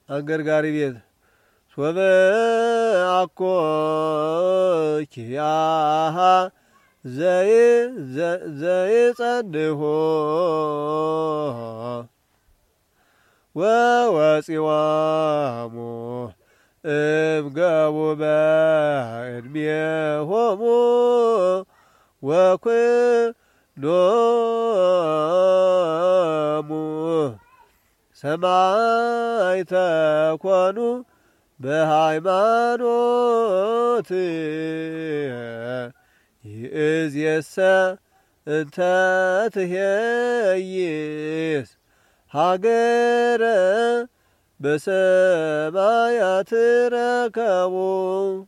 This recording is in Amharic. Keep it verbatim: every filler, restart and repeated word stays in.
አገርጋሪ ቤት ሶበ አኮ ኪያሃ ዘይ ዘይ ጸድሆ ወወፂዋሙ እምገቡ በዕድሜሆሙ ወኩሎሙ ሰማዕተ ኮኑ በሃይማኖት ይእዜሰ እንተ ትሄይስ ሀገረ በሰማያት ረከቡ